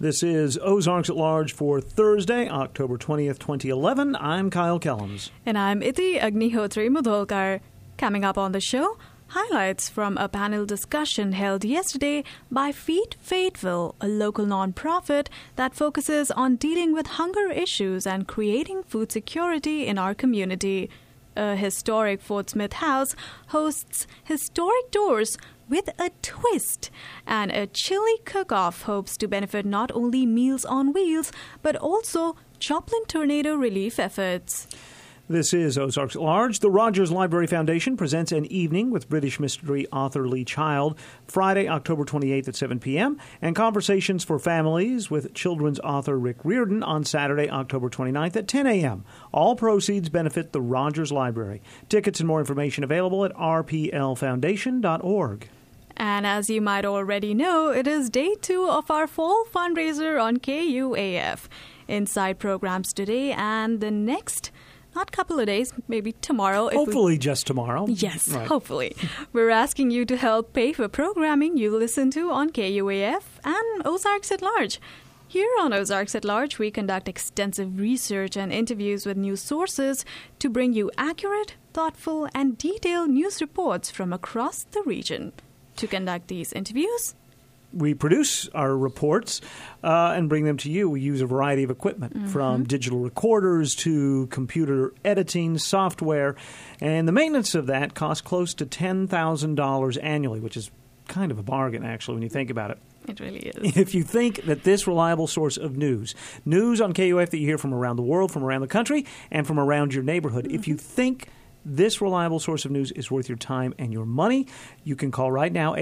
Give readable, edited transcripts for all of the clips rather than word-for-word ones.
This is Ozarks at Large for Thursday, October 20th, 2011. I'm Kyle Kellums. And I'm Iti Agnihotri Mudholkar. Coming up on the show, highlights from a panel discussion held yesterday by Feed Fayetteville, a local nonprofit that focuses on dealing with hunger issues and creating food security in our community. A historic Fort Smith house hosts historic tours with a twist, and a chili cook-off hopes to benefit not only Meals on Wheels, but also Joplin tornado relief efforts. This is Ozarks at Large. The Rogers Library Foundation presents an evening with British mystery author Lee Child, Friday, October 28th at 7 p.m., and Conversations for Families with children's author Rick Riordan on Saturday, October 29th at 10 a.m. All proceeds benefit the Rogers Library. Tickets and more information available at rplfoundation.org. And as you might already know, it is day 2 of our fall fundraiser on KUAF. Inside programs today and the next not couple of days, maybe tomorrow. Hopefully just tomorrow. Yes, right. Hopefully. We're asking you to help pay for programming you listen to on KUAF and Ozarks at Large. Here on Ozarks at Large, we conduct extensive research and interviews with news sources to bring you accurate, thoughtful, and detailed news reports from across the region. To conduct these interviews, we produce our reports and bring them to you. We use a variety of equipment, from digital recorders to computer editing software. And the maintenance of that costs close to $10,000 annually, which is kind of a bargain, actually, when you think about it. It really is. If you think that this reliable source of news on KUF that you hear from around the world, from around the country, and from around your neighborhood, if you think this reliable source of news is worth your time and your money, you can call right now,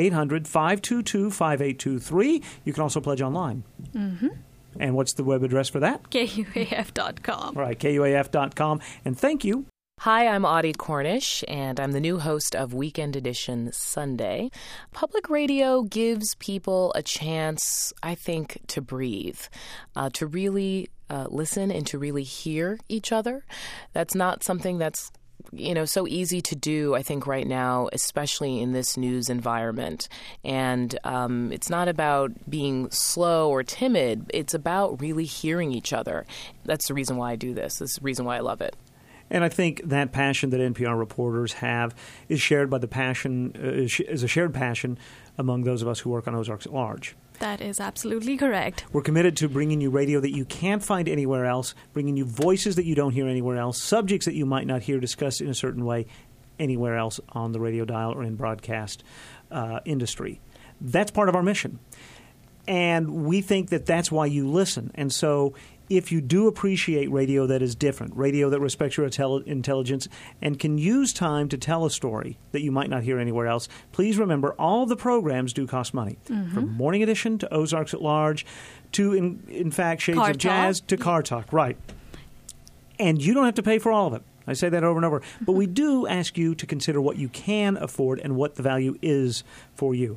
800-522-5823. You can also pledge online. And what's the web address for that? KUAF.com. All right, KUAF.com. And thank you. Hi, I'm Audie Cornish, and I'm the new host of Weekend Edition Sunday. Public radio gives people a chance, I think, to breathe, to really listen and to really hear each other. That's not something that's so easy to do, I think, right now, especially in this news environment. And it's not about being slow or timid. It's about really hearing each other. That's the reason why I do this. That's the reason why I love it. And I think that passion that NPR reporters have is shared by is a shared passion among those of us who work on Ozarks at Large. That is absolutely correct. We're committed to bringing you radio that you can't find anywhere else, bringing you voices that you don't hear anywhere else, subjects that you might not hear discussed in a certain way anywhere else on the radio dial or in broadcast industry. That's part of our mission. And we think that that's why you listen. And so if you do appreciate radio that is different, radio that respects your intelligence and can use time to tell a story that you might not hear anywhere else, please remember all of the programs do cost money. From Morning Edition to Ozarks at Large to, in fact, Shades Car of Jazz Talk. to Car Talk. Right. And you don't have to pay for all of it. I say that over and over. But we do ask you to consider what you can afford and what the value is for you.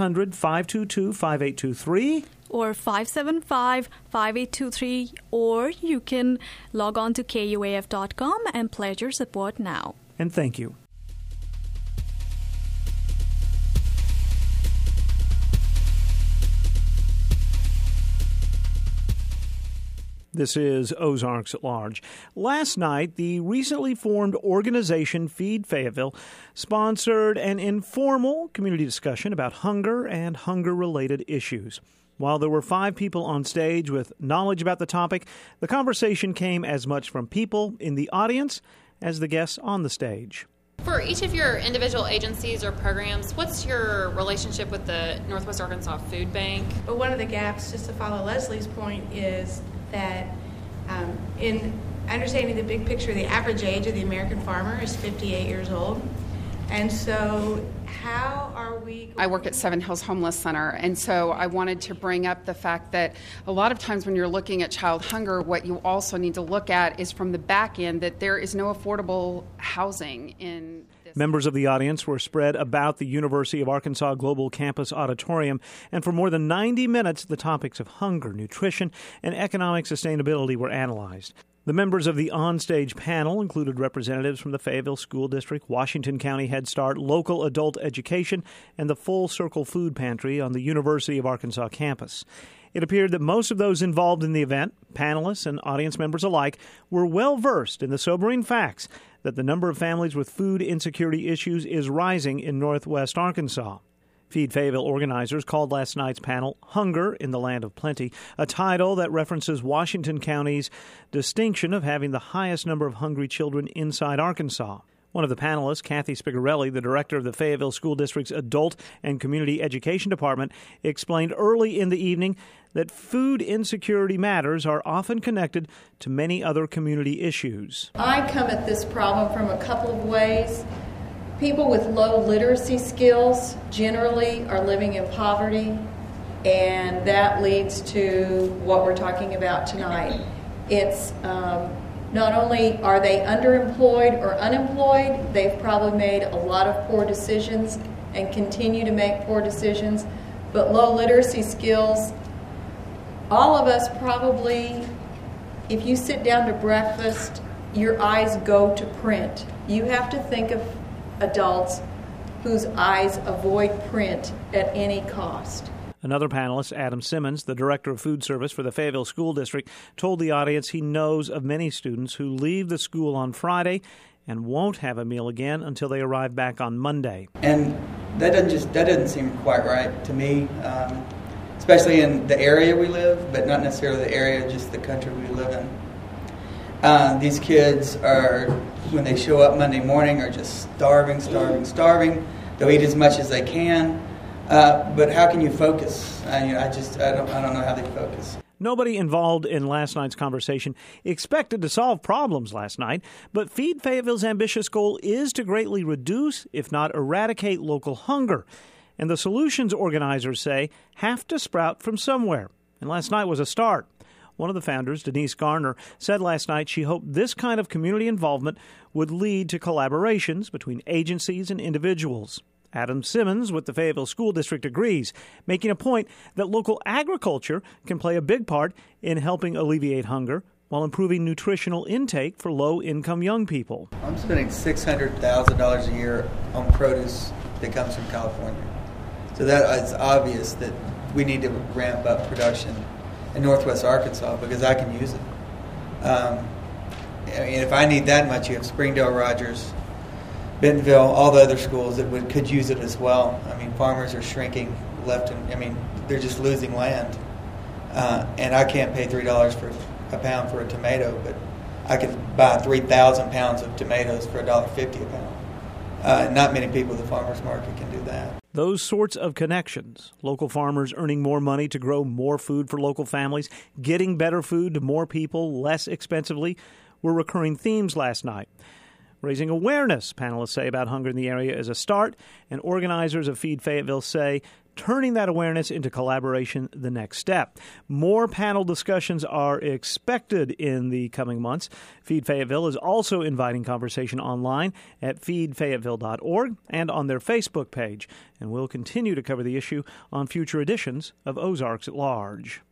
800-522-5823. Or 575-5823. Or you can log on to KUAF.com and pledge your support now. And thank you. This is Ozarks at Large. Last night, the recently formed organization Feed Fayetteville sponsored an informal community discussion about hunger and hunger-related issues. While there were 5 people on stage with knowledge about the topic, the conversation came as much from people in the audience as the guests on the stage. For each of your individual agencies or programs, what's your relationship with the Northwest Arkansas Food Bank? But one of the gaps, just to follow Leslie's point, is that in understanding the big picture, the average age of the American farmer is 58 years old. And so how are we... I work at Seven Hills Homeless Center, and so I wanted to bring up the fact that a lot of times when you're looking at child hunger, what you also need to look at is from the back end that there is no affordable housing in this. Members of the audience were spread about the University of Arkansas Global Campus Auditorium, and for more than 90 minutes, the topics of hunger, nutrition, and economic sustainability were analyzed. The members of the onstage panel included representatives from the Fayetteville School District, Washington County Head Start, Local Adult Education, and the Full Circle Food Pantry on the University of Arkansas campus. It appeared that most of those involved in the event, panelists and audience members alike, were well versed in the sobering facts that the number of families with food insecurity issues is rising in Northwest Arkansas. Feed Fayetteville organizers called last night's panel Hunger in the Land of Plenty, a title that references Washington County's distinction of having the highest number of hungry children inside Arkansas. One of the panelists, Kathy Spigarelli, the director of the Fayetteville School District's Adult and Community Education Department, explained early in the evening that food insecurity matters are often connected to many other community issues. I come at this problem from a couple of ways. People with low literacy skills generally are living in poverty, and that leads to what we're talking about tonight. It's not only are they underemployed or unemployed, they've probably made a lot of poor decisions and continue to make poor decisions, but low literacy skills, all of us probably, if you sit down to breakfast, your eyes go to print. You have to think of adults whose eyes avoid print at any cost. Another panelist, Adam Simmons, the director of food service for the Fayetteville School District, told the audience he knows of many students who leave the school on Friday and won't have a meal again until they arrive back on Monday. And that doesn't seem quite right to me, especially in the area we live, but not necessarily the area, just the country we live in. These kids are, when they show up Monday morning, are just starving. They'll eat as much as they can. But how can you focus? I don't know how they focus. Nobody involved in last night's conversation expected to solve problems last night, but Feed Fayetteville's ambitious goal is to greatly reduce, if not eradicate, local hunger. And the solutions, organizers say, have to sprout from somewhere. And last night was a start. One of the founders, Denise Garner, said last night she hoped this kind of community involvement would lead to collaborations between agencies and individuals. Adam Simmons with the Fayetteville School District agrees, making a point that local agriculture can play a big part in helping alleviate hunger while improving nutritional intake for low-income young people. I'm spending $600,000 a year on produce that comes from California. So that is obvious that we need to ramp up production in Northwest Arkansas because I can use it. If I need that much, you have Springdale, Rogers, Bentonville, all the other schools that could use it as well. Farmers are shrinking left, and they're just losing land. And I can't pay $3 for a pound for a tomato, but I could buy 3,000 pounds of tomatoes for $1.50 a pound. Not many people at the farmers market can do that. Those sorts of connections, local farmers earning more money to grow more food for local families, getting better food to more people less expensively, were recurring themes last night. Raising awareness, panelists say, about hunger in the area is a start, and organizers of Feed Fayetteville say turning that awareness into collaboration the next step. More panel discussions are expected in the coming months. Feed Fayetteville is also inviting conversation online at feedfayetteville.org and on their Facebook page, and we'll continue to cover the issue on future editions of Ozarks at Large.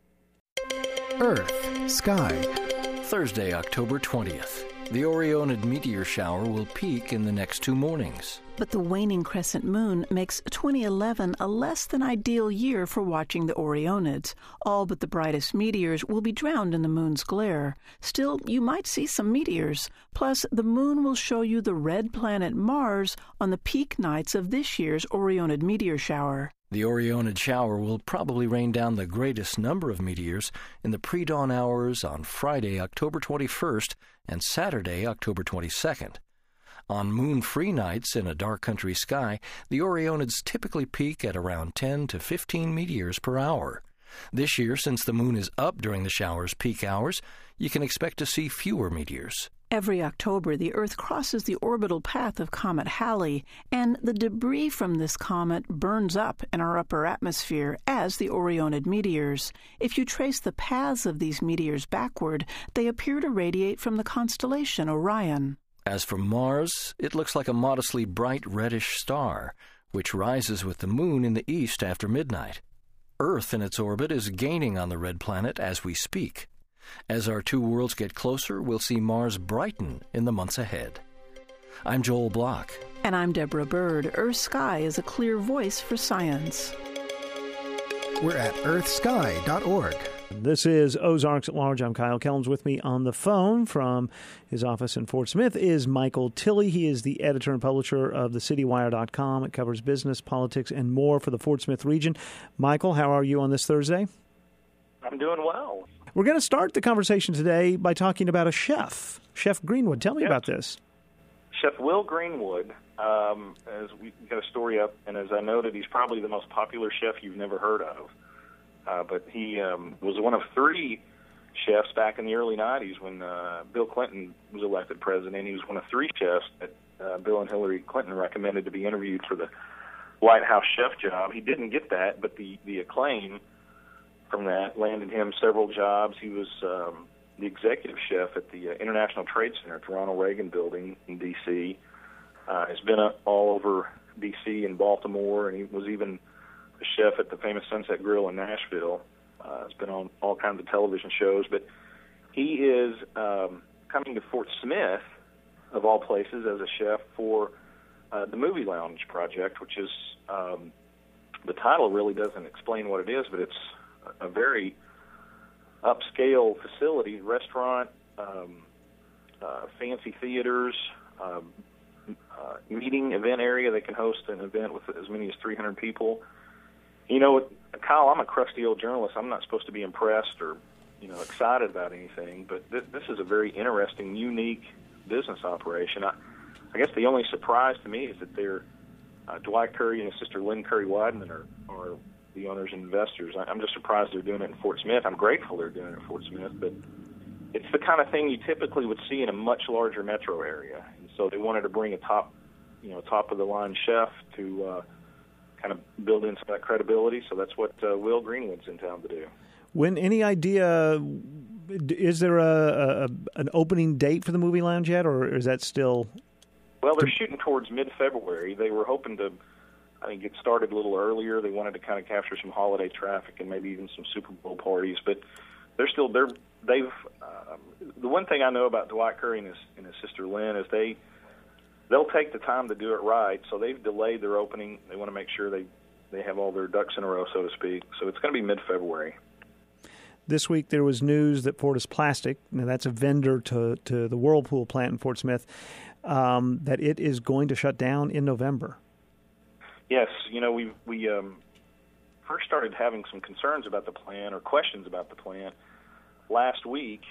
Earth, Sky, Thursday, October 20th. The Orionid meteor shower will peak in the next 2 mornings. But the waning crescent moon makes 2011 a less than ideal year for watching the Orionids. All but the brightest meteors will be drowned in the moon's glare. Still, you might see some meteors. Plus, the moon will show you the red planet Mars on the peak nights of this year's Orionid meteor shower. The Orionid shower will probably rain down the greatest number of meteors in the pre-dawn hours on Friday, October 21st, and Saturday, October 22nd. On moon-free nights in a dark country sky, the Orionids typically peak at around 10 to 15 meteors per hour. This year, since the moon is up during the shower's peak hours, you can expect to see fewer meteors. Every October, the Earth crosses the orbital path of Comet Halley, and the debris from this comet burns up in our upper atmosphere as the Orionid meteors. If you trace the paths of these meteors backward, they appear to radiate from the constellation Orion. As for Mars, it looks like a modestly bright reddish star, which rises with the moon in the east after midnight. Earth in its orbit is gaining on the red planet as we speak. As our two worlds get closer, we'll see Mars brighten in the months ahead. I'm Joel Block. And I'm Deborah Bird. Earth Sky is a clear voice for science. We're at earthsky.org. This is Ozarks at Large. I'm Kyle Kellums. With me on the phone from his office in Fort Smith is Michael Tilley. He is the editor and publisher of thecitywire.com. It covers business, politics, and more for the Fort Smith region. Michael, how are you on this Thursday? I'm doing well. We're going to start the conversation today by talking about a chef, Chef Greenwood. Tell me about this. Chef Will Greenwood, as we got a story up, and as I noted, he's probably the most popular chef you've never heard of. But he was one of three chefs back in the early 90s when Bill Clinton was elected president. He was one of three chefs that Bill and Hillary Clinton recommended to be interviewed for the White House chef job. He didn't get that, but the acclaim from that landed him several jobs. He was the executive chef at the International Trade Center at the Ronald Reagan Building in D.C. Has been all over D.C. and Baltimore, and he was even a chef at the famous Sunset Grill in Nashville. Has been on all kinds of television shows, but he is coming to Fort Smith, of all places, as a chef for the Movie Lounge Project, which is, the title really doesn't explain what it is, but it's a very upscale facility, restaurant, fancy theaters, meeting event area. They can host an event with as many as 300 people. You know, Kyle, I'm a crusty old journalist. I'm not supposed to be impressed or, excited about anything, but this is a very interesting, unique business operation. I guess the only surprise to me is that they're Dwight Curry and his sister Lynn Curry Wideman are the owners and investors. I'm just surprised they're doing it in Fort Smith. I'm grateful they're doing it in Fort Smith, but it's the kind of thing you typically would see in a much larger metro area. And so they wanted to bring a top of the line chef to kind of build in some of that credibility. So that's what Will Greenwood's in town to do. Any idea, is there an opening date for the Movie Lounge yet, or is that still? Well, they're shooting towards mid-February. They were hoping to, I think, get started a little earlier. They wanted to kind of capture some holiday traffic and maybe even some Super Bowl parties. But the one thing I know about Dwight Curry and his sister Lynn is they'll take the time to do it right. So they've delayed their opening. They want to make sure they have all their ducks in a row, so to speak. So it's going to be mid-February. This week there was news that Fortis Plastic, now that's a vendor to the Whirlpool plant in Fort Smith, that it is going to shut down in November. Yes, we first started having some concerns about the plant or questions about the plant last week.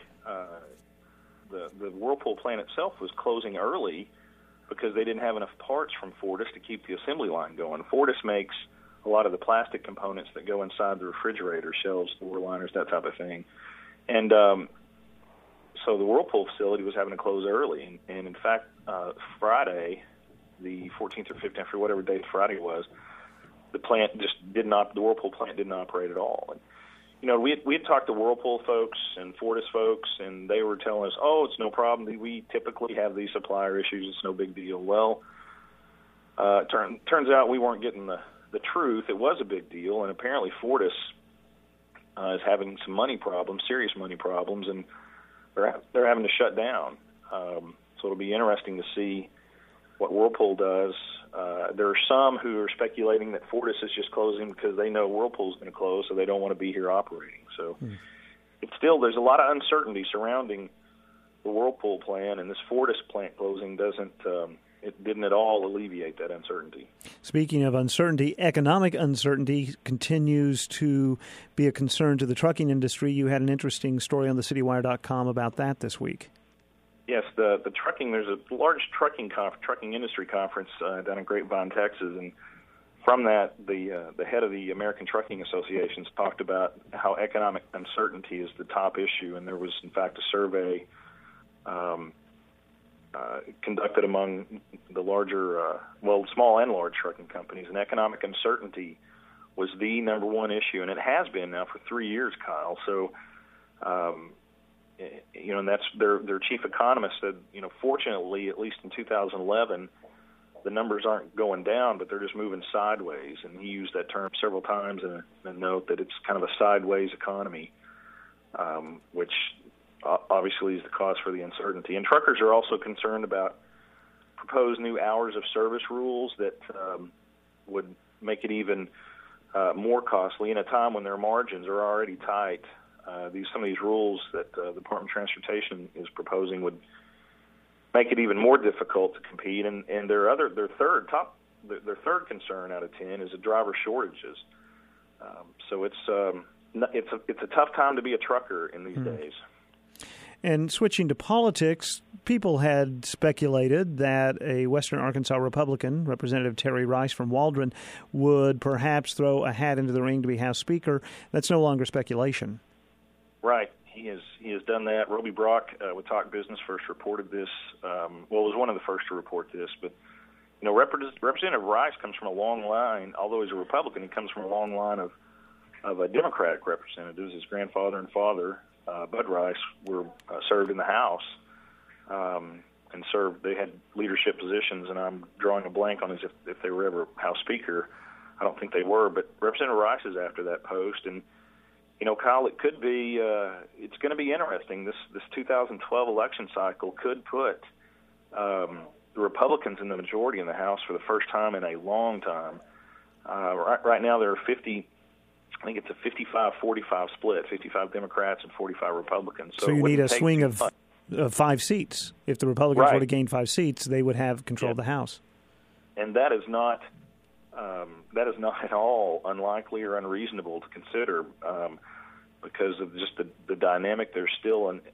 The Whirlpool plant itself was closing early because they didn't have enough parts from Fortis to keep the assembly line going. Fortis makes a lot of the plastic components that go inside the refrigerator, shelves, door liners, that type of thing. And so the Whirlpool facility was having to close early. And in fact, Friday, the 14th or 15th, or whatever date Friday was, the Whirlpool plant didn't operate at all. And, we had talked to Whirlpool folks and Fortis folks, and they were telling us, it's no problem. We typically have these supplier issues. It's no big deal. Well, turns out we weren't getting the truth. It was a big deal, and apparently Fortis is having some serious money problems, and they're having to shut down. So it'll be interesting to see what Whirlpool does. There are some who are speculating that Fortis is just closing because they know Whirlpool's going to close, so they don't want to be here operating. So it's still, there's a lot of uncertainty surrounding the Whirlpool plan, and this Fortis plant closing didn't at all alleviate that uncertainty. Speaking of uncertainty, economic uncertainty continues to be a concern to the trucking industry. You had an interesting story on thecitywire.com about that this week. Yes, the trucking. There's a large trucking industry conference down in Grapevine, Texas, and from that, the head of the American Trucking Associations talked about how economic uncertainty is the top issue, and there was, in fact, a survey conducted among the larger, small and large trucking companies, and economic uncertainty was the number one issue, and it has been now for 3 years, Kyle. So, and that's their chief economist said, fortunately, at least in 2011, the numbers aren't going down, but they're just moving sideways, and he used that term several times in a note that it's kind of a sideways economy, which obviously is the cause for the uncertainty. And truckers are also concerned about proposed new hours of service rules that would make it even more costly in a time when their margins are already tight. Some of these rules that the Department of Transportation is proposing would make it even more difficult to compete. And their third concern out of 10 is the driver shortages. So it's a tough time to be a trucker in these days. And switching to politics, people had speculated that a Western Arkansas Republican, Representative Terry Rice from Waldron, would perhaps throw a hat into the ring to be House Speaker. That's no longer speculation. Right. He has done that. Roby Brock with Talk Business first reported this. Was one of the first to report this. But, Representative Rice comes from a long line. Although he's a Republican, he comes from a long line of Democratic representatives. His grandfather and father, Bud Rice, were served in the House and served. They had leadership positions, and I'm drawing a blank on if they were ever House Speaker. I don't think they were, but Representative Rice is after that post. And, Kyle, it could be it's going to be interesting. This 2012 election cycle could put the Republicans in the majority in the House for the first time in a long time. Right now there are 50. I think it's a 55-45 split, 55 Democrats and 45 Republicans. So you need a swing of 5 seats. If the Republicans were to gain 5 seats, they would have control of the House. And that is not at all unlikely or unreasonable to consider because of just the dynamic. There's still an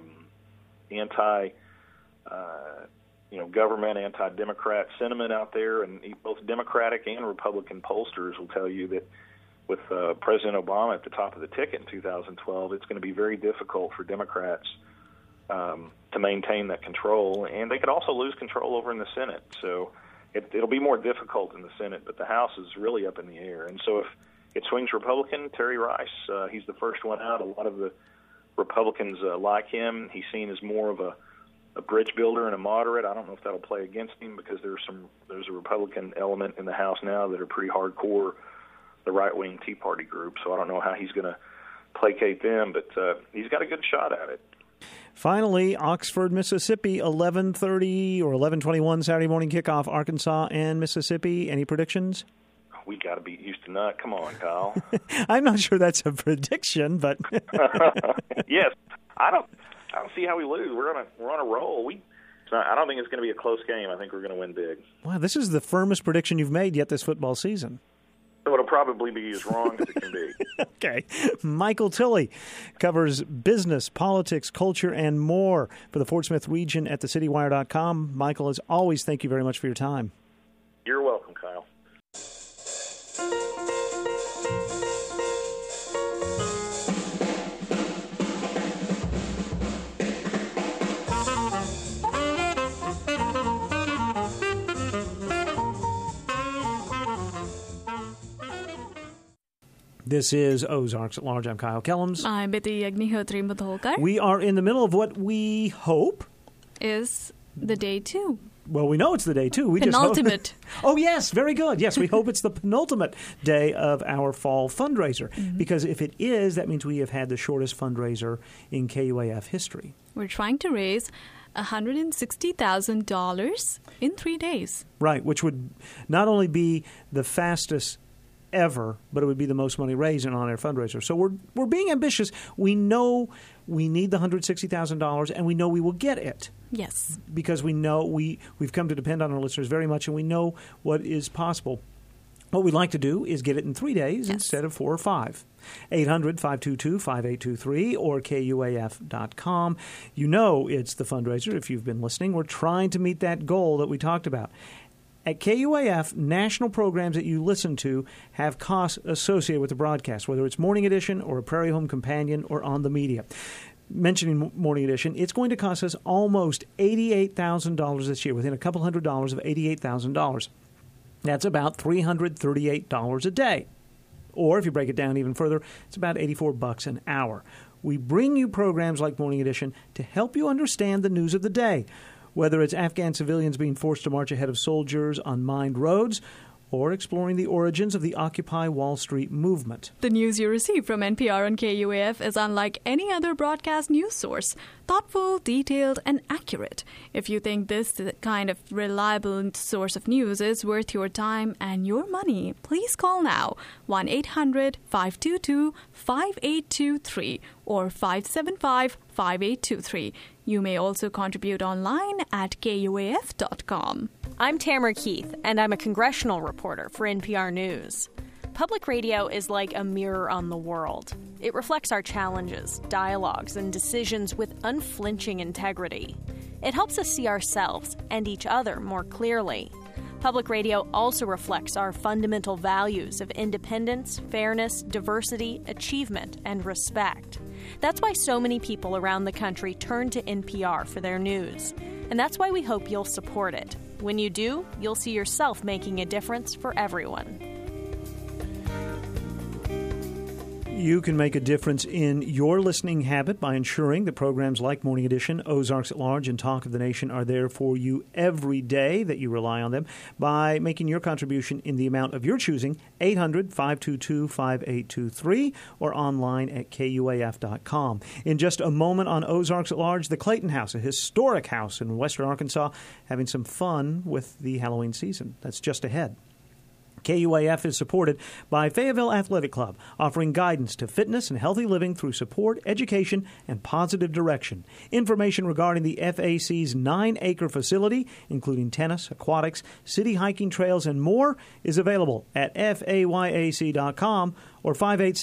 government, anti-Democrat sentiment out there, and both Democratic and Republican pollsters will tell you that with President Obama at the top of the ticket in 2012, it's going to be very difficult for Democrats to maintain that control, and they could also lose control over in the Senate. So it'll be more difficult in the Senate, but the House is really up in the air. And so if it swings Republican, Terry Rice, he's the first one out. A lot of the Republicans like him. He's seen as more of a bridge builder and a moderate. I don't know if that'll play against him because there's a Republican element in the House now that are pretty hardcore, the right-wing Tea Party group. So I don't know how he's going to placate them, but he's got a good shot at it. Finally, Oxford, Mississippi, 11:30 or 11:21 Saturday morning kickoff, Arkansas and Mississippi. Any predictions? We got to beat Houston Nutt. Come on, Kyle. I'm not sure that's a prediction, but yes, I don't see how we lose. We're on a roll. I don't think it's going to be a close game. I think we're going to win big. Wow, this is the firmest prediction you've made yet this football season. It'll probably be as wrong as it can be. Okay. Michael Tilley covers business, politics, culture, and more for the Fort Smith region at thecitywire.com. Michael, as always, thank you very much for your time. You're welcome, Kyle. This is Ozarks at Large. I'm Kyle Kellums. I'm Biti Agnihotri Mudholkar. We are in the middle of what we hope is the day 2. Well, we know it's the day 2. We penultimate. Just hope. Oh, yes. Very good. Yes, we hope it's the penultimate day of our fall fundraiser. Mm-hmm. Because if it is, that means we have had the shortest fundraiser in KUAF history. We're trying to raise $160,000 in 3 days. Right, which would not only be the fastest ever, but it would be the most money raised in an on-air fundraiser. So we're being ambitious. We know we need the $160,000, and we know we will get it. Yes. Because we know we've come to depend on our listeners very much, and we know what is possible. What we'd like to do is get it in 3 days instead of 4 or 5. 800-522-5823 or KUAF.com. You know it's the fundraiser if you've been listening. We're trying to meet that goal that we talked about. At KUAF, national programs that you listen to have costs associated with the broadcast, whether it's Morning Edition or a Prairie Home Companion or On the Media. Mentioning Morning Edition, it's going to cost us almost $88,000 this year, within a couple $100 of $88,000. That's about $338 a day. Or if you break it down even further, it's about $84 an hour. We bring you programs like Morning Edition to help you understand the news of the day. Whether it's Afghan civilians being forced to march ahead of soldiers on mined roads, or exploring the origins of the Occupy Wall Street movement. The news you receive from NPR and KUAF is unlike any other broadcast news source. Thoughtful, detailed, and accurate. If you think this kind of reliable source of news is worth your time and your money, please call now 1-800-522-5823 or 575-5823. You may also contribute online at KUAF.com. I'm Tamara Keith, and I'm a congressional reporter for NPR News. Public radio is like a mirror on the world. It reflects our challenges, dialogues, and decisions with unflinching integrity. It helps us see ourselves and each other more clearly. Public radio also reflects our fundamental values of independence, fairness, diversity, achievement, and respect. That's why so many people around the country turn to NPR for their news. And that's why we hope you'll support it. When you do, you'll see yourself making a difference for everyone. You can make a difference in your listening habit by ensuring that programs like Morning Edition, Ozarks at Large, and Talk of the Nation are there for you every day, that you rely on them, by making your contribution in the amount of your choosing, 800-522-5823, or online at KUAF.com. In just a moment on Ozarks at Large, the Clayton House, a historic house in western Arkansas, having some fun with the Halloween season. That's just ahead. KUAF is supported by Fayetteville Athletic Club, offering guidance to fitness and healthy living through support, education, and positive direction. Information regarding the FAC's 9-acre facility, including tennis, aquatics, city hiking trails, and more, is available at FAYAC.com or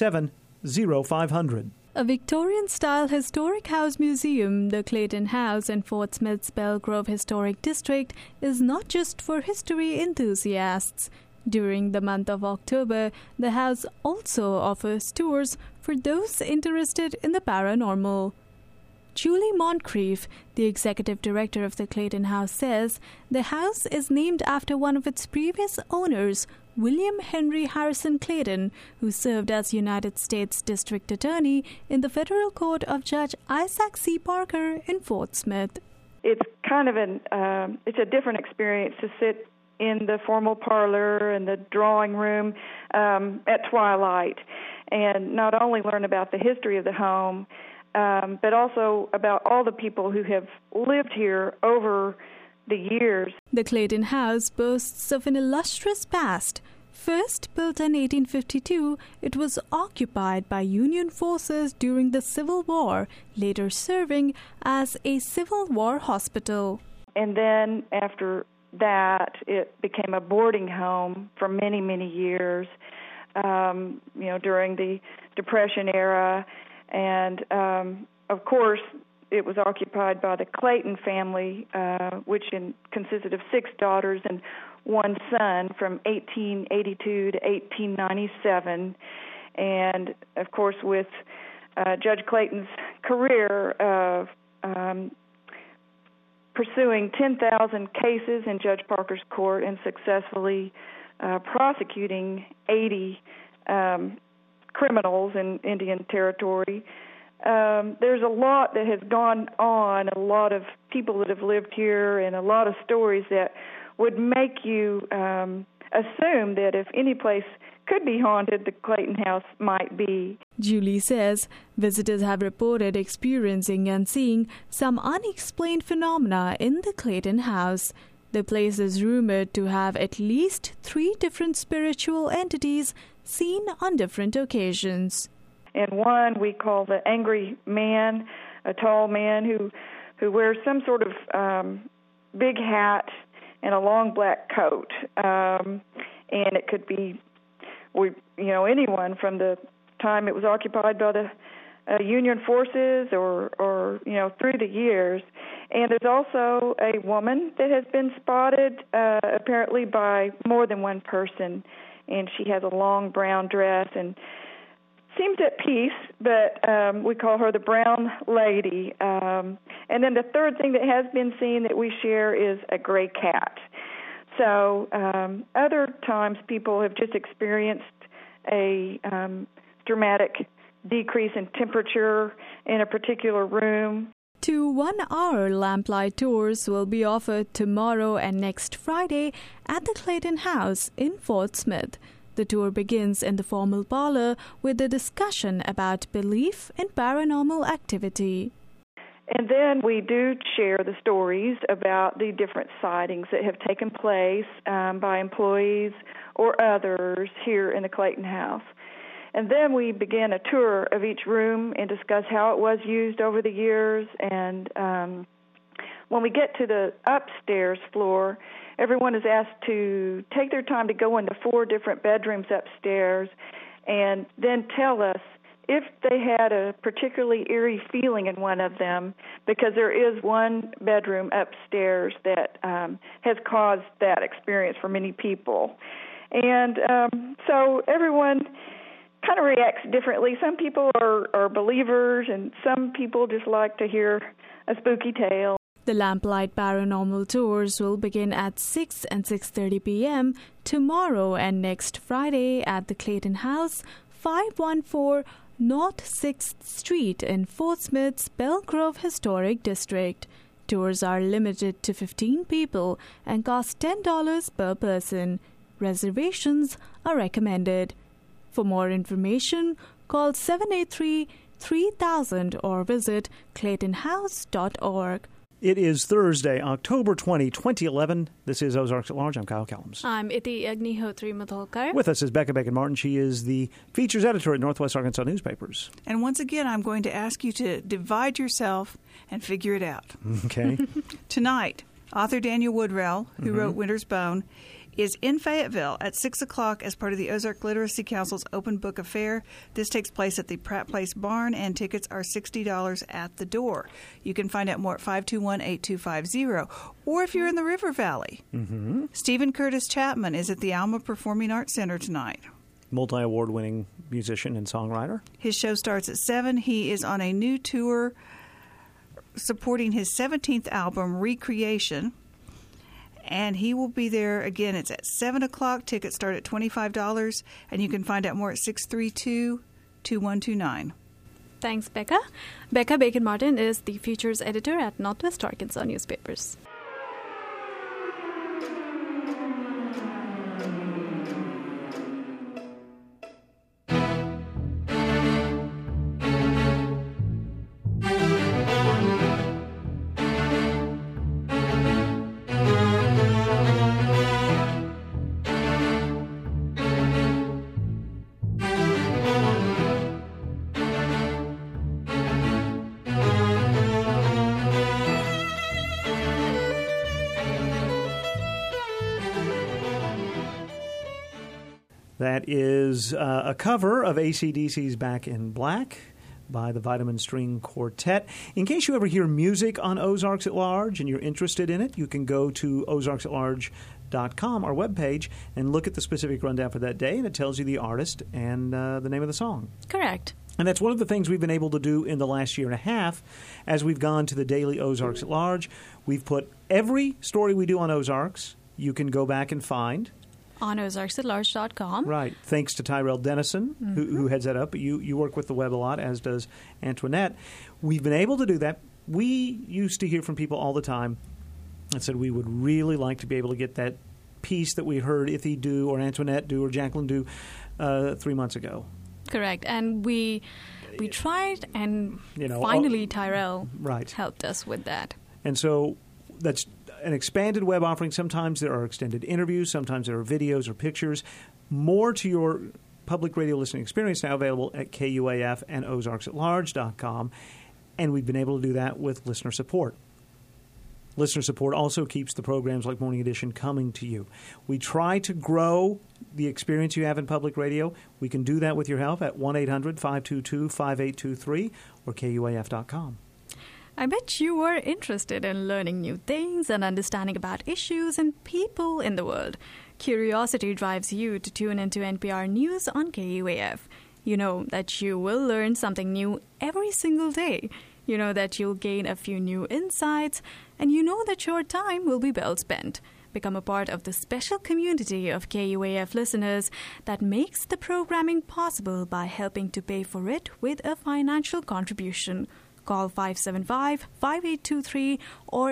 587-0500. A Victorian-style historic house museum, the Clayton House in Fort Smith's Belgrove Historic District, is not just for history enthusiasts. During the month of October, the house also offers tours for those interested in the paranormal. Julie Moncrief, the executive director of the Clayton House, says the house is named after one of its previous owners, William Henry Harrison Clayton, who served as United States District Attorney in the federal court of Judge Isaac C. Parker in Fort Smith. It's kind of it's a different experience to sit in the formal parlor and the drawing room at twilight, and not only learn about the history of the home, but also about all the people who have lived here over the years. The Clayton House boasts of an illustrious past. First built in 1852, it was occupied by Union forces during the Civil War, later serving as a Civil War hospital. And then after that, it became a boarding home for many, many years, during the Depression era. And, of course, it was occupied by the Clayton family, which consisted of 6 daughters and 1 son from 1882 to 1897. And, of course, with Judge Clayton's career of pursuing 10,000 cases in Judge Parker's court and successfully prosecuting 80 criminals in Indian Territory. There's a lot that has gone on, a lot of people that have lived here, and a lot of stories that would make you assume that if any place could be haunted, the Clayton House might be. Julie says visitors have reported experiencing and seeing some unexplained phenomena in the Clayton House. The place is rumored to have at least 3 different spiritual entities seen on different occasions. And one we call the Angry Man, a tall man who wears some sort of big hat and a long black coat. And it could be anyone from the time it was occupied by the Union forces or through the years. And there's also a woman that has been spotted apparently by more than one person, and she has a long brown dress and seems at peace, but we call her the Brown Lady. And then the third thing that has been seen that we share is a gray cat. So other times people have just experienced a dramatic decrease in temperature in a particular room. 2 one-hour lamplight tours will be offered tomorrow and next Friday at the Clayton House in Fort Smith. The tour begins in the formal parlor with a discussion about belief in paranormal activity. And then we do share the stories about the different sightings that have taken place by employees or others here in the Clayton House. And then we begin a tour of each room and discuss how it was used over the years. And when we get to the upstairs floor, everyone is asked to take their time to go into 4 different bedrooms upstairs and then tell us if they had a particularly eerie feeling in one of them, because there is one bedroom upstairs that has caused that experience for many people. And so everyone kind of reacts differently. Some people are believers, and some people just like to hear a spooky tale. The Lamplight Paranormal Tours will begin at 6 and 6:30 p.m. tomorrow and next Friday at the Clayton House, 514 North 6th Street in Fort Smith's Belgrove Historic District. Tours are limited to 15 people and cost $10 per person. Reservations are recommended. For more information, call 783-3000 or visit claytonhouse.org. It is Thursday, October 20, 2011. This is Ozarks at Large. I'm Kyle Kellums. I'm Iti Agnihotri Mudholkar. With us is Becca Bacon-Martin. She is the features editor at Northwest Arkansas Newspapers. And once again, I'm going to ask you to divide yourself and figure it out. Okay. Tonight, author Daniel Woodrell, who wrote Winter's Bone, is in Fayetteville at 6 o'clock as part of the Ozark Literacy Council's Open Book Affair. This takes place at the Pratt Place Barn, and tickets are $60 at the door. You can find out more at 521-8250. Or if you're in the River Valley, Stephen Curtis Chapman is at the Alma Performing Arts Center tonight. Multi-award-winning musician and songwriter. His show starts at 7. He is on a new tour supporting his 17th album, Recreation. And he will be there again. It's at 7 o'clock. Tickets start at $25, and you can find out more at 632-2129. Thanks, Becca. Becca Bacon-Martin is the features editor at Northwest Arkansas Newspapers. That is a cover of AC/DC's Back in Black by the Vitamin String Quartet. In case you ever hear music on Ozarks at Large and you're interested in it, you can go to ozarksatlarge.com, our webpage, and look at the specific rundown for that day, and it tells you the artist and the name of the song. Correct. And that's one of the things we've been able to do in the last year and a half as we've gone to the daily Ozarks at Large. We've put every story we do on Ozarks, you can go back and find on ozarksatlarge.com. Right. Thanks to Tyrell Dennison, who heads that up. You work with the web a lot, as does Antoinette. We've been able to do that. We used to hear from people all the time that said we would really like to be able to get that piece that we heard Ithy do or Antoinette do or Jacqueline do 3 months ago. Correct. And we tried, and finally Tyrell helped us with that. And so that's an expanded web offering. Sometimes there are extended interviews. Sometimes there are videos or pictures. More to your public radio listening experience now available at KUAF and ozarksatlarge.com. And we've been able to do that with listener support. Listener support also keeps the programs like Morning Edition coming to you. We try to grow the experience you have in public radio. We can do that with your help at 1-800-522-5823 or KUAF.com. I bet you were interested in learning new things and understanding about issues and people in the world. Curiosity drives you to tune into NPR News on KUAF. You know that you will learn something new every single day. You know that you'll gain a few new insights, and you know that your time will be well spent. Become a part of the special community of KUAF listeners that makes the programming possible by helping to pay for it with a financial contribution. Call 575-5823 or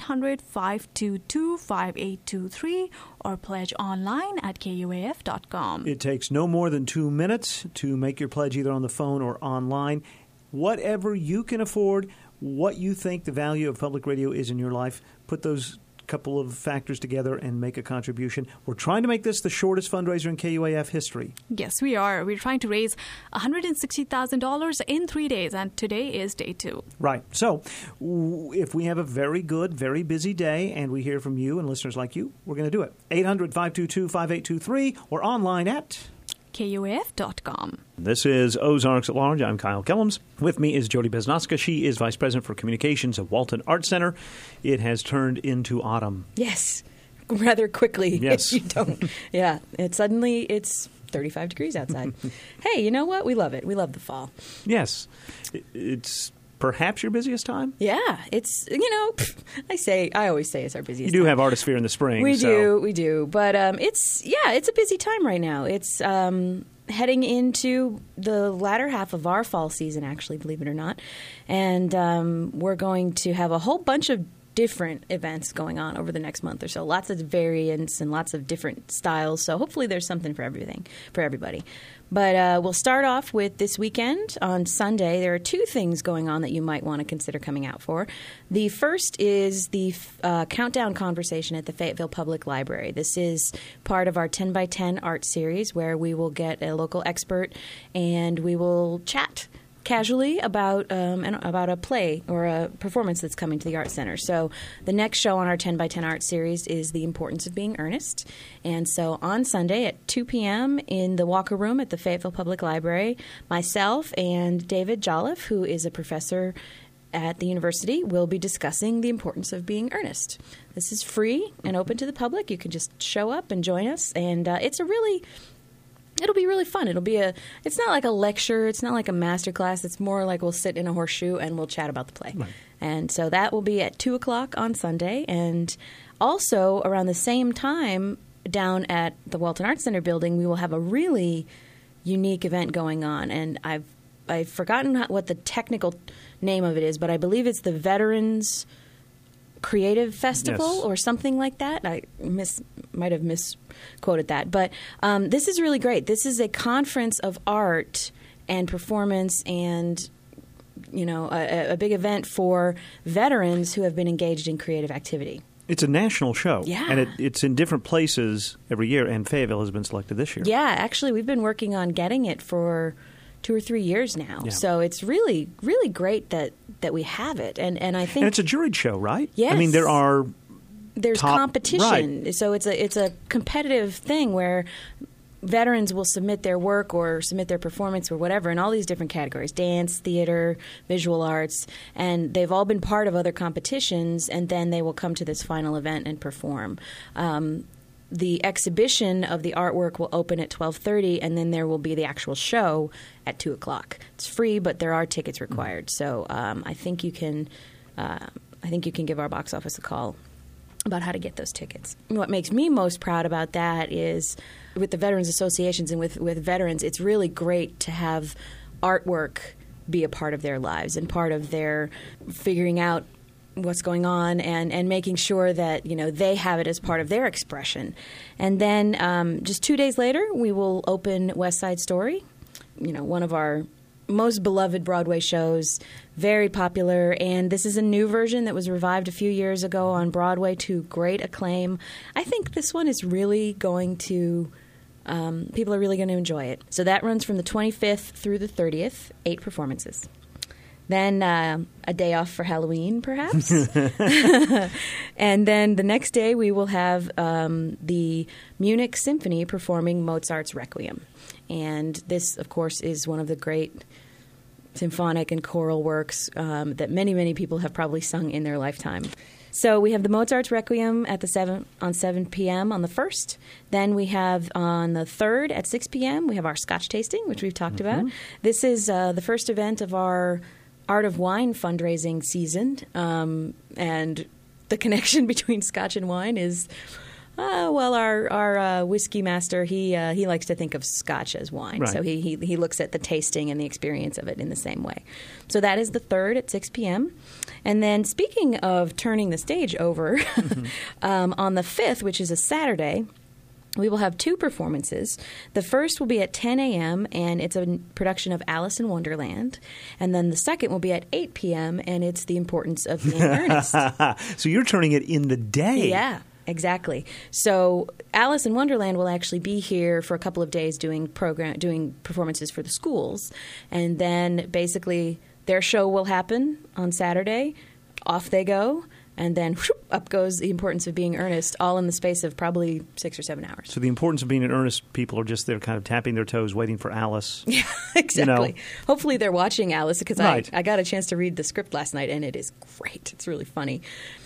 1-800-522-5823 or pledge online at kuaf.com. It takes no more than 2 minutes to make your pledge either on the phone or online. Whatever you can afford, what you think the value of public radio is in your life, put those couple of factors together and make a contribution. We're trying to make this the shortest fundraiser in KUAF history. Yes, we are. We're trying to raise $160,000 in 3 days, and today is day 2. Right. So if we have a very good, very busy day and we hear from you and listeners like you, we're going to do it. 800-522-5823 or online at KUAF.com. This is Ozarks at Large. I'm Kyle Kellums. With me is Jody Besnoska. She is Vice President for Communications at Walton Arts Center. It has turned into autumn. Yes, rather quickly. Yes. You don't. Yeah, it's 35 degrees outside. Hey, you know what? We love it. We love the fall. Yes. It's perhaps your busiest time? Yeah, it's, I always say it's our busiest You do time. have Artist Fair in the spring. We do. But it's a busy time right now. It's heading into the latter half of our fall season, actually, believe it or not. And we're going to have a whole bunch of different events going on over the next month or so. Lots of variants and lots of different styles. So hopefully there's something for everybody. But we'll start off with this weekend. On Sunday, there are 2 things going on that you might want to consider coming out for. The first is the Countdown Conversation at the Fayetteville Public Library. This is part of our 10 by 10 art series where we will get a local expert and we will chat casually about a play or a performance that's coming to the Art Center. So the next show on our 10 by 10 art series is The Importance of Being Earnest. And so on Sunday at 2 p.m. in the Walker Room at the Fayetteville Public Library, myself and David Jolliffe, who is a professor at the university, will be discussing the importance of being earnest. This is free and open to the public. You can just show up and join us. And it'll be really fun. It's not like a lecture. It's not like a master class. It's more like we'll sit in a horseshoe and we'll chat about the play. Right. And so that will be at 2 o'clock on Sunday. And also around the same time down at the Walton Arts Center building, we will have a really unique event going on. And I've forgotten what the technical name of it is, but I believe it's the Veterans Creative Festival or something like that. I might have misquoted that. But this is really great. This is a conference of art and performance and, a big event for veterans who have been engaged in creative activity. It's a national show. Yeah. And it's in different places every year, and Fayetteville has been selected this year. Yeah, actually, we've been working on getting it for 2 or 3 years now. Yeah. So it's really, really great that we have it. And I think... And it's a juried show, right? Yes. I mean, there's competition. Right. So it's a competitive thing where veterans will submit their work or submit their performance or whatever in all these different categories: dance, theater, visual arts, and they've all been part of other competitions, and then they will come to this final event and perform. The exhibition of the artwork will open at 12:30, and then there will be the actual show at 2 o'clock. It's free, but there are tickets required. So I think you can give our box office a call about how to get those tickets. What makes me most proud about that is with the Veterans Associations and with veterans, it's really great to have artwork be a part of their lives and part of their figuring out what's going on and making sure that they have it as part of their expression. And then just 2 days later, we will open West Side Story, one of our most beloved Broadway shows, very popular, and this is a new version that was revived a few years ago on Broadway to great acclaim. I think this one is really going to people are really going to enjoy it. So that runs from the 25th through the 30th, 8 performances. Then a day off for Halloween, perhaps. And then the next day we will have the Munich Symphony performing Mozart's Requiem. And this, of course, is one of the great symphonic and choral works that many, many people have probably sung in their lifetime. So we have the Mozart's Requiem at 7 p.m. on the 1st. Then we have on the 3rd at 6 p.m. we have our Scotch tasting, which we've talked about. This is the first event of our Art of Wine fundraising season, and the connection between Scotch and wine is well, our whiskey master, he likes to think of Scotch as wine. Right. So he looks at the tasting and the experience of it in the same way. So that is the 3rd at 6 p.m. And then speaking of turning the stage over, on the 5th, which is a Saturday, we will have 2 performances. The first will be at 10 a.m., and it's a production of Alice in Wonderland. And then the second will be at 8 p.m., and it's The Importance of Being Earnest. So you're turning it in the day. Yeah, exactly. So Alice in Wonderland will actually be here for a couple of days doing performances for the schools. And then basically their show will happen on Saturday. Off they go. And then up goes The Importance of Being Earnest, all in the space of probably 6 or 7 hours. So The Importance of Being in Earnest, people are just there kind of tapping their toes, waiting for Alice. Yeah, exactly. You know. Hopefully they're watching Alice, because Right. I got a chance to read the script last night, and it is great. It's really funny.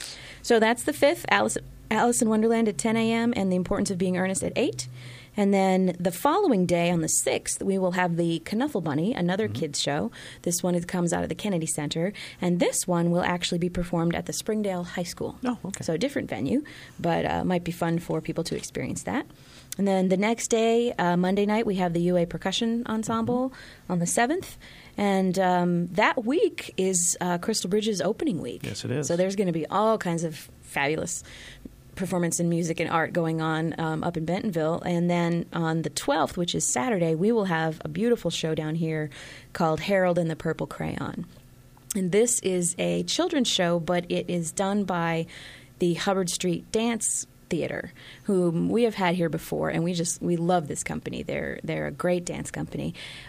So that's the 5th, Alice in Wonderland at 10 a.m. and The Importance of Being Earnest at 8. And then the following day, on the 6th, we will have the Knuffle Bunny, another kids show. This one comes out of the Kennedy Center. And this one will actually be performed at the Springdale High School. Oh, okay. So a different venue, but might be fun for people to experience that. And then the next day, Monday night, we have the UA Percussion Ensemble on the 7th. And that week is Crystal Bridge's opening week. Yes, it is. So there's going to be all kinds of fabulous performance in music and art going on up in Bentonville. And then on the 12th, which is Saturday, we will have a beautiful show down here called Harold and the Purple Crayon. And this is a children's show, but it is done by the Hubbard Street Dance Theater, whom we have had here before, and we love this company. They're a great dance company,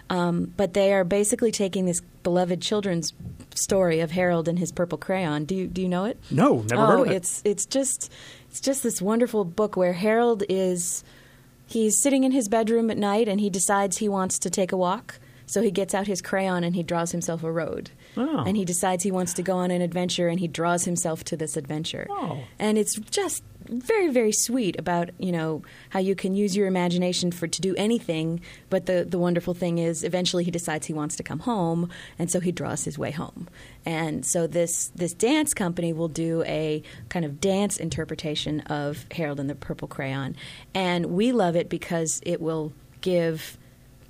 but they are basically taking this beloved children's story of Harold and his purple crayon. Do you know it? No, never heard of it. It's just this wonderful book where Harold he's sitting in his bedroom at night, and he decides he wants to take a walk. So he gets out his crayon and he draws himself a road. Oh. And he decides he wants to go on an adventure, and he draws himself to this adventure. Oh. And it's just very, very sweet about, how you can use your imagination to do anything. But the wonderful thing is eventually he decides he wants to come home, and so he draws his way home. And so this dance company will do a kind of dance interpretation of Harold and the Purple Crayon. And we love it because it will give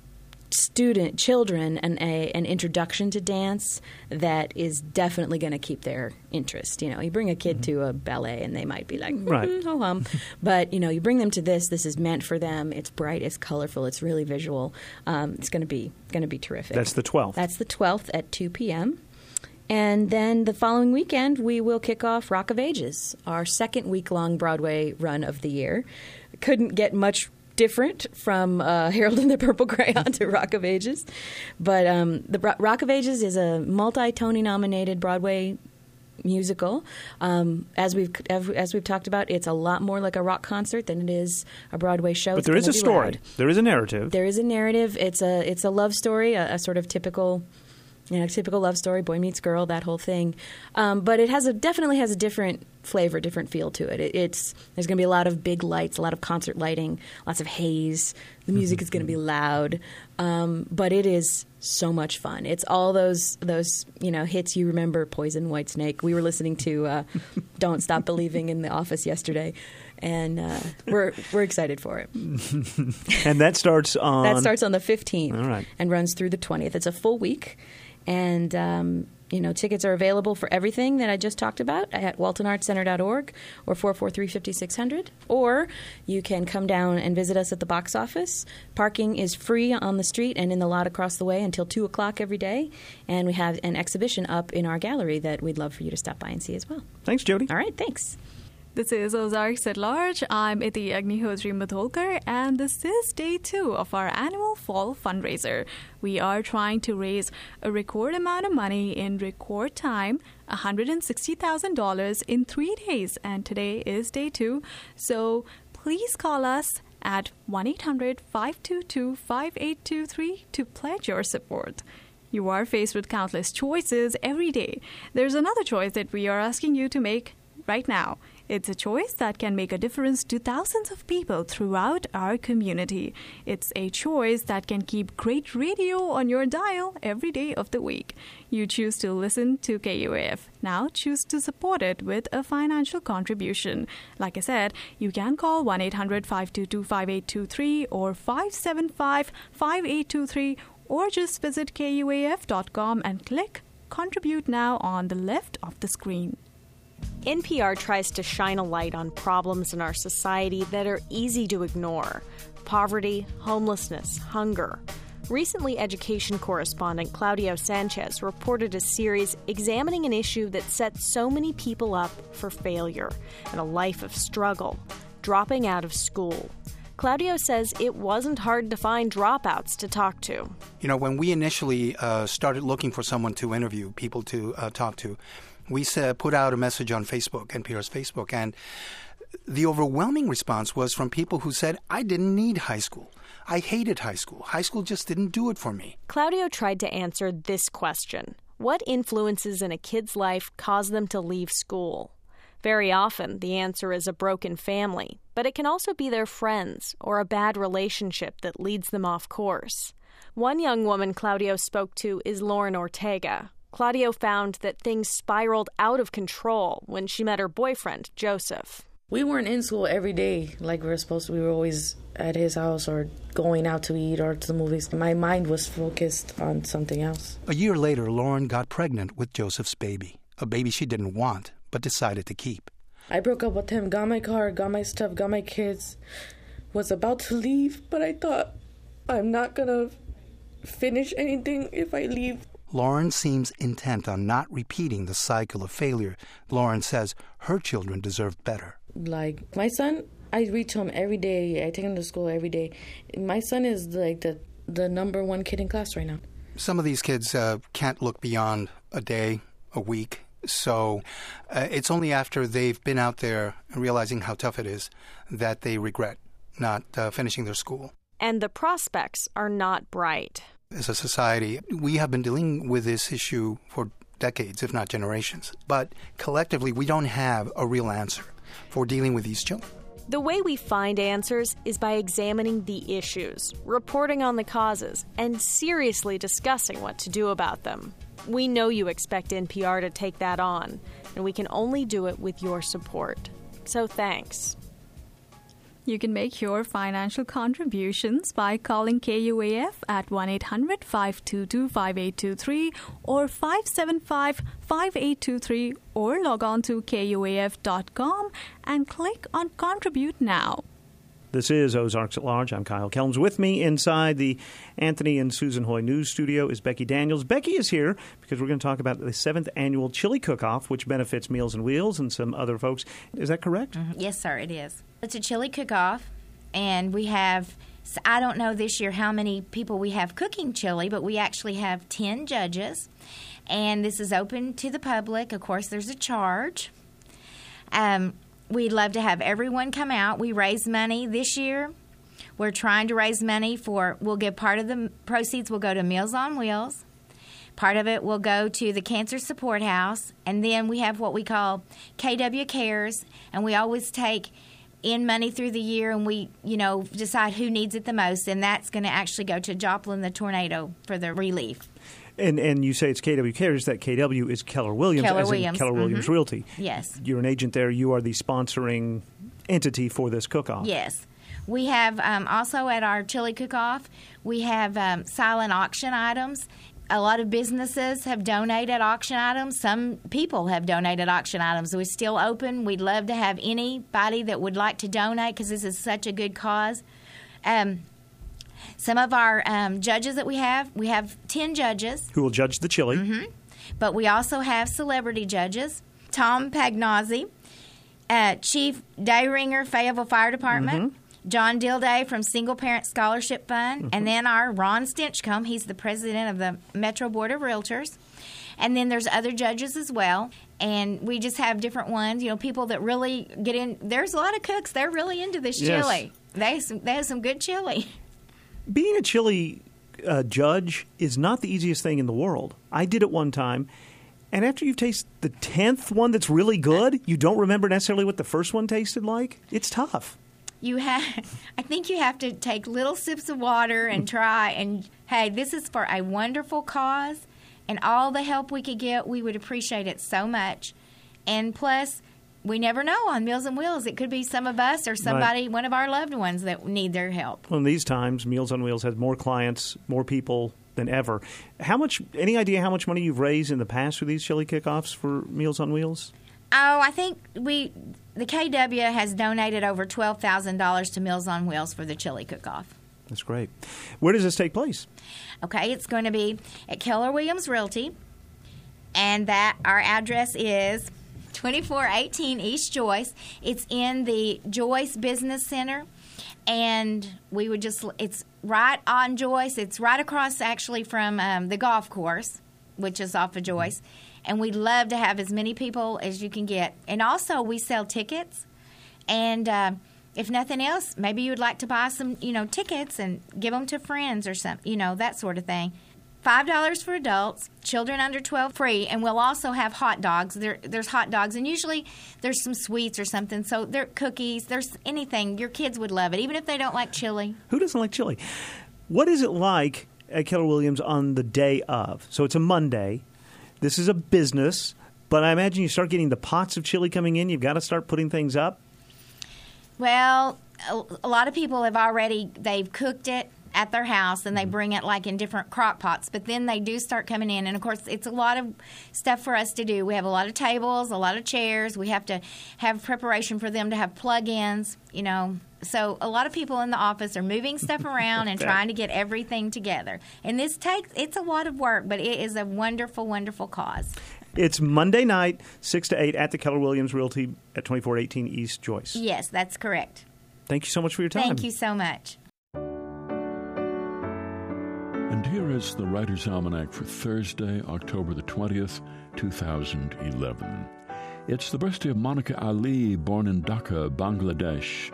children an introduction to dance that is definitely going to keep their interest. You bring a kid to a ballet and they might be like, right. Ho hum. But you bring them to this is meant for them. It's bright, it's colorful, it's really visual. It's going to be terrific. That's the 12th. That's the 12th at 2 p.m. And then the following weekend, we will kick off Rock of Ages, our second week-long Broadway run of the year. Couldn't get much different from Harold and the Purple Crayon to Rock of Ages. But the Rock of Ages is a multi-Tony-nominated Broadway musical. As we've talked about, it's a lot more like a rock concert than it is a Broadway show. But there is a story. Loud. There is a narrative. There is a narrative. It's a love story, a sort of typical love story, boy meets girl, that whole thing. But it definitely has a different flavor, different feel to it. There's going to be a lot of big lights, a lot of concert lighting, lots of haze. The music is going to be loud, but it is so much fun. It's all those hits you remember. Poison, Whitesnake. We were listening to "Don't Stop Believing" in the office yesterday. And we're excited for it. And that starts on the 15th. All right. And runs through the 20th. It's a full week. And, tickets are available for everything that I just talked about at waltonartscenter.org or 443-5600. Or you can come down and visit us at the box office. Parking is free on the street and in the lot across the way until 2 o'clock every day. And we have an exhibition up in our gallery that we'd love for you to stop by and see as well. Thanks, Jody. All right, thanks. This is Ozarks at Large. I'm Iti Agnihotri Mudholkar, and this is day 2 of our annual fall fundraiser. We are trying to raise a record amount of money in record time, $160,000 in 3 days, and today is day 2. So please call us at 1-800-522-5823 to pledge your support. You are faced with countless choices every day. There's another choice that we are asking you to make right now. It's a choice that can make a difference to thousands of people throughout our community. It's a choice that can keep great radio on your dial every day of the week. You choose to listen to KUAF. Now choose to support it with a financial contribution. Like I said, you can call 1-800-522-5823 or 575-5823 or just visit KUAF.com and click Contribute Now on the left of the screen. NPR tries to shine a light on problems in our society that are easy to ignore: poverty, homelessness, hunger. Recently, education correspondent Claudio Sanchez reported a series examining an issue that sets so many people up for failure and a life of struggle: dropping out of school. Claudio says it wasn't hard to find dropouts to talk to. You know, when we initially started looking for someone to interview, people to talk to, we put out a message on Facebook, NPR's Facebook, and the overwhelming response was from people who said, I didn't need high school. I hated high school. High school just didn't do it for me. Claudio tried to answer this question: what influences in a kid's life cause them to leave school? Very often, the answer is a broken family, but it can also be their friends or a bad relationship that leads them off course. One young woman Claudio spoke to is Lauren Ortega. Claudio found that things spiraled out of control when she met her boyfriend, Joseph. We weren't in school every day like we were supposed to. We were always at his house or going out to eat or to the movies. My mind was focused on something else. A year later, Lauren got pregnant with Joseph's baby, a baby she didn't want but decided to keep. I broke up with him, got my car, got my stuff, got my kids, was about to leave, but I thought, I'm not going to finish anything if I leave. Lauren seems intent on not repeating the cycle of failure. Lauren says her children deserve better. Like, my son, I read to him every day. I take him to school every day. My son is like the number one kid in class right now. Some of these kids can't look beyond a day, a week. So it's only after they've been out there and realizing how tough it is that they regret not finishing their school. And the prospects are not bright. As a society, we have been dealing with this issue for decades, if not generations. But collectively, we don't have a real answer for dealing with these children. The way we find answers is by examining the issues, reporting on the causes, and seriously discussing what to do about them. We know you expect NPR to take that on, and we can only do it with your support. So thanks. You can make your financial contributions by calling KUAF at 1-800-522-5823 or 575-5823 or log on to KUAF.com and click on Contribute Now. This is Ozarks at Large. I'm Kyle Kelms. With me inside the Anthony and Susan Hoy News Studio is Becky Daniels. Becky is here because we're going to talk about the 7th Annual Chili Cook-Off, which benefits Meals on Wheels and some other folks. Is that correct? Mm-hmm. Yes, sir, it is. It's a chili cook-off, and we have, I don't know this year how many people we have cooking chili, but we actually have 10 judges, and this is open to the public. Of course, there's a charge. We'd love to have everyone come out. We raise money this year. We're trying to raise money we'll give part of the proceeds will go to Meals on Wheels. Part of it will go to the Cancer Support House. And then we have what we call KW Cares. And we always take in money through the year and we, decide who needs it the most. And that's going to actually go to Joplin, the tornado, for the relief. And you say it's KW Cares. That KW is Keller Williams, Keller Williams Realty. Yes. You're an agent there. You are the sponsoring entity for this cook-off. Yes. We have also at our chili cook-off, we have silent auction items. A lot of businesses have donated auction items. Some people have donated auction items. We're still open. We'd love to have anybody that would like to donate because this is such a good cause. Some of our judges that we have 10 judges. Who will judge the chili. Mm-hmm. But we also have celebrity judges. Tom Pagnozzi, Chief Dayringer, Fayetteville Fire Department. Mm-hmm. John Dilday from Single Parent Scholarship Fund. Mm-hmm. And then our Ron Stinchcomb, he's the president of the Metro Board of Realtors. And then there's other judges as well. And we just have different ones, people that really get in. There's a lot of cooks. They're really into this chili. Yes. They have some good chili. Being a chili judge is not the easiest thing in the world. I did it one time, And after you've tasted the 10th one that's really good, you don't remember necessarily what the first one tasted like? It's tough. I think you have to take little sips of water and try. And, hey, this is for a wonderful cause. And all the help we could get, we would appreciate it so much. And plus, we never know on Meals on Wheels. It could be some of us or somebody, right, one of our loved ones that need their help. Well, in these times, Meals on Wheels has more clients, more people than ever. Any idea how much money you've raised in the past with these chili cook-offs for Meals on Wheels? Oh, I think the KW has donated over $12,000 to Meals on Wheels for the chili cook-off. That's great. Where does this take place? Okay, it's going to be at Keller Williams Realty, and that our address is 2418 East Joyce. It's in the Joyce Business Center, and it's right on Joyce. It's right across, actually, from the golf course, which is off of Joyce. And we'd love to have as many people as you can get. And also, we sell tickets. And if nothing else, maybe you would like to buy some, tickets and give them to friends or something, that sort of thing. $5 for adults, children under 12 free, and we'll also have hot dogs. There's hot dogs, and usually there's some sweets or something. So there are cookies. There's anything. Your kids would love it, even if they don't like chili. Who doesn't like chili? What is it like at Keller Williams on the day of? So it's a Monday. This is a business, but I imagine you start getting the pots of chili coming in. You've got to start putting things up. Well, a lot of people they've cooked it at their house, and they bring it like in different crock pots, but then they do start coming in. And, of course, it's a lot of stuff for us to do. We have a lot of tables, a lot of chairs. We have to have preparation for them to have plug-ins, So a lot of people in the office are moving stuff around and trying to get everything together. And it's a lot of work, but it is a wonderful, wonderful cause. It's Monday night, 6 to 8 at the Keller Williams Realty at 2418 East Joyce. Yes, that's correct. Thank you so much for your time. Thank you so much. And here is the Writer's Almanac for Thursday, October the 20th, 2011. It's the birthday of Monica Ali, born in Dhaka, Bangladesh,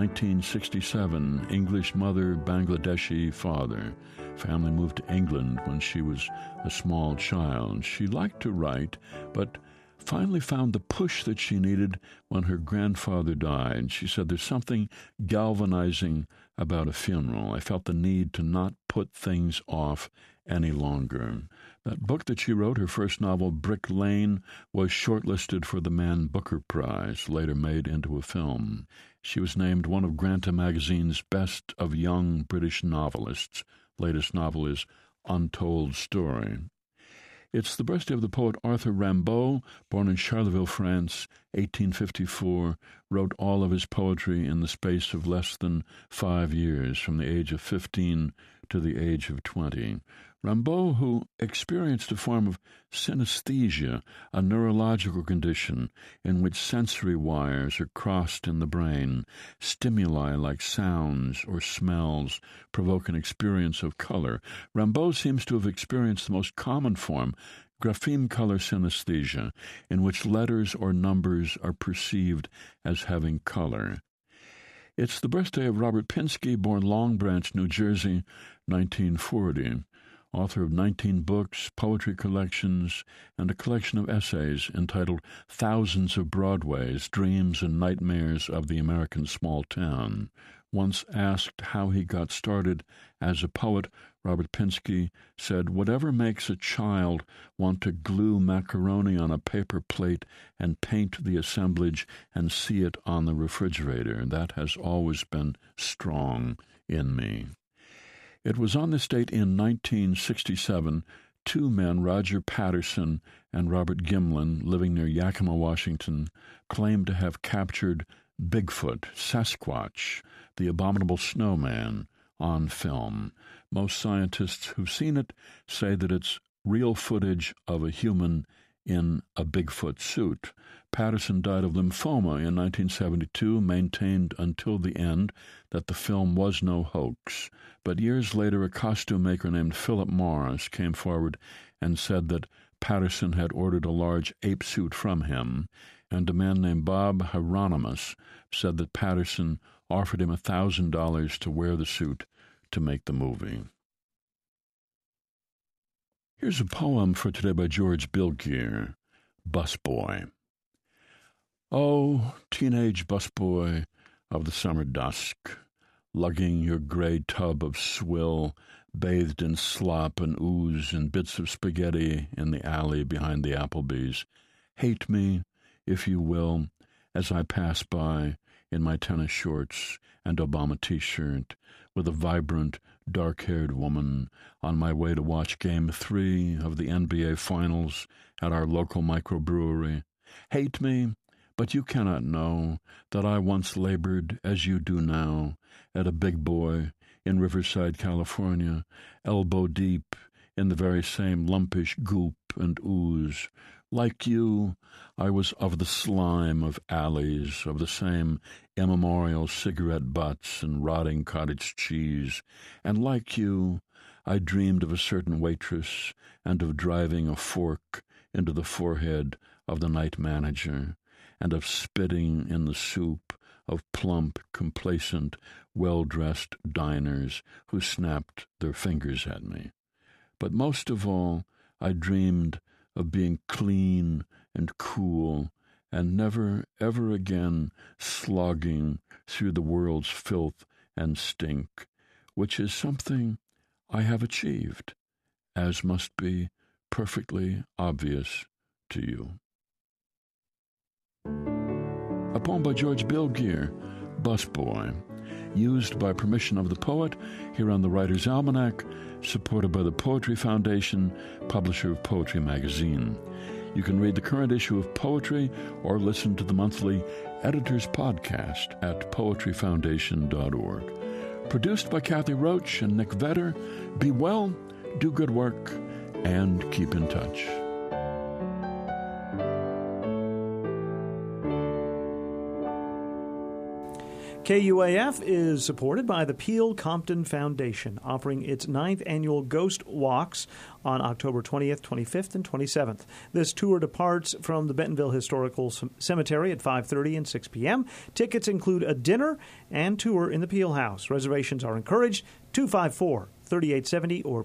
1967. English mother, Bangladeshi father. Family moved to England when she was a small child. She liked to write, but finally found the push that she needed when her grandfather died. She said, "There's something galvanizing about a funeral. I felt the need to not put things off any longer." That book that she wrote, her first novel, Brick Lane, was shortlisted for the Man Booker Prize, later made into a film. She was named one of Granta magazine's best of young British novelists. Latest novel is Untold Story. It's the birthday of the poet Arthur Rimbaud, born in Charleville, France, 1854, wrote all of his poetry in the space of less than 5 years, from the age of 15 to the age of 20. Rimbaud, who experienced a form of synesthesia, a neurological condition in which sensory wires are crossed in the brain. Stimuli like sounds or smells provoke an experience of color. Rimbaud seems to have experienced the most common form, grapheme color synesthesia, in which letters or numbers are perceived as having color. It's the birthday of Robert Pinsky, born Long Branch, New Jersey, 1940. Author of 19 books, poetry collections, and a collection of essays entitled Thousands of Broadways, Dreams and Nightmares of the American Small Town. Once asked how he got started as a poet, Robert Pinsky said, "Whatever makes a child want to glue macaroni on a paper plate and paint the assemblage and see it on the refrigerator, that has always been strong in me." It was on this date in 1967, two men, Roger Patterson and Robert Gimlin, living near Yakima, Washington, claimed to have captured Bigfoot, Sasquatch, the abominable snowman, on film. Most scientists who've seen it say that it's real footage of a human in a Bigfoot suit. Patterson died of lymphoma in 1972, maintained until the end that the film was no hoax. But years later, a costume maker named Philip Morris came forward and said that Patterson had ordered a large ape suit from him, and a man named Bob Hieronymus said that Patterson offered him $1,000 to wear the suit to make the movie. Here's a poem for today by George Bilgier, Busboy. Oh, teenage busboy of the summer dusk, lugging your gray tub of swill, bathed in slop and ooze and bits of spaghetti in the alley behind the Applebee's. Hate me, if you will, as I pass by in my tennis shorts and Obama t-shirt, with a vibrant, dark-haired woman on my way to watch Game 3 of the NBA Finals at our local microbrewery. Hate me, but you cannot know that I once labored, as you do now, at a big boy in Riverside, California, elbow deep in the very same lumpish goop and ooze. Like you, I was of the slime of alleys, of the same immemorial cigarette butts and rotting cottage cheese, and like you, I dreamed of a certain waitress and of driving a fork into the forehead of the night manager, and of spitting in the soup of plump, complacent, well-dressed diners who snapped their fingers at me. But most of all, I dreamed of being clean and cool and never, ever again slogging through the world's filth and stink, which is something I have achieved, as must be perfectly obvious to you. A poem by George Bilgier, Busboy, used by permission of the poet here on the Writer's Almanac, supported by the Poetry Foundation, publisher of Poetry Magazine. You can read the current issue of Poetry or listen to the monthly Editor's Podcast at poetryfoundation.org. Produced by Kathy Roach and Nick Vetter. Be well, do good work, and keep in touch. KUAF is supported by the Peel Compton Foundation, offering its 9th annual Ghost Walks on October 20th, 25th, and 27th. This tour departs from the Bentonville Historical Cemetery at 5:30 and 6 p.m. Tickets include a dinner and tour in the Peel House. Reservations are encouraged. 254-3870 or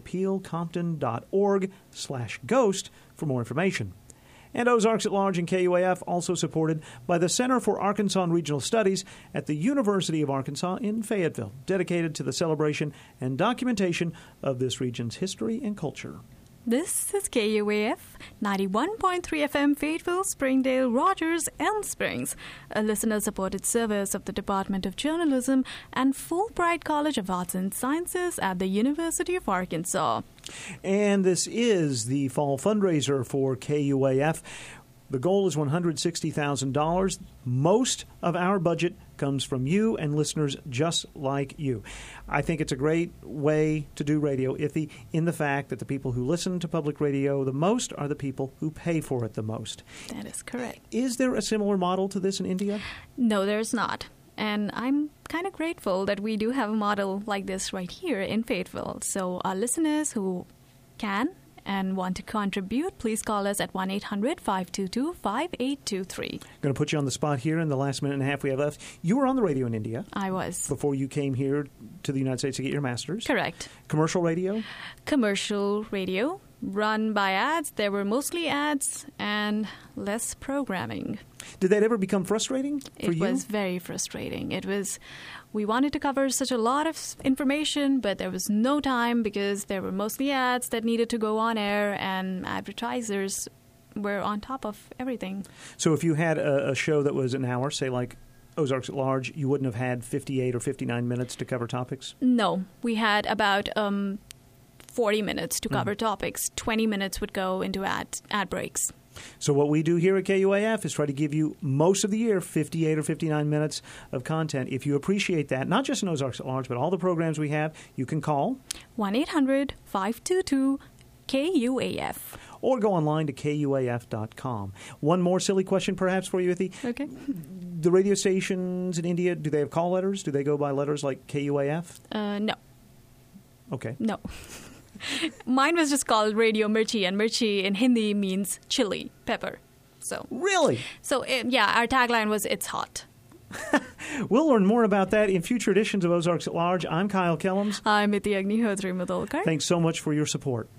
peelcompton.org/ghost for more information. And Ozarks at Large and KUAF also supported by the Center for Arkansas and Regional Studies at the University of Arkansas in Fayetteville, dedicated to the celebration and documentation of this region's history and culture. This is KUAF 91.3 FM, Fayetteville, Springdale, Rogers, Elm Springs, a listener-supported service of the Department of Journalism and Fulbright College of Arts and Sciences at the University of Arkansas. And this is the fall fundraiser for KUAF. The goal is $160,000. Most of our budget comes from you and listeners just like you. I think it's a great way to do radio, Ithi, in the fact that the people who listen to public radio the most are the people who pay for it the most. That is correct. Is there a similar model to this in India? No, there's not. And I'm kind of grateful that we do have a model like this right here in Fayetteville. So our listeners who can and want to contribute, please call us at 1-800-522-5823. I'm going to put you on the spot here in the last minute and a half we have left. You were on the radio in India. I was. Before you came here to the United States to get your master's. Correct. Commercial radio? Commercial radio, run by ads. There were mostly ads and less programming. Did that ever become frustrating for you? It was very frustrating. We wanted to cover such a lot of information, but there was no time because there were mostly ads that needed to go on air, and advertisers were on top of everything. So if you had a show that was an hour, say like Ozarks at Large, you wouldn't have had 58 or 59 minutes to cover topics? No. We had about 40 minutes to cover topics. 20 minutes would go into ad breaks. So what we do here at KUAF is try to give you most of the year 58 or 59 minutes of content. If you appreciate that, not just in Ozarks at Large, but all the programs we have, you can call 1-800-522-KUAF. Or go online to KUAF.com. One more silly question perhaps for you, Ithi. Okay. The radio stations in India, do they have call letters? Do they go by letters like KUAF? No. Okay. No. Mine was just called Radio Mirchi, and Mirchi in Hindi means chili, pepper. So really? So, our tagline was, "It's hot." We'll learn more about that in future editions of Ozarks at Large. I'm Kyle Kellums. I'm Ithi Agnihotri Madolkar. Thanks so much for your support.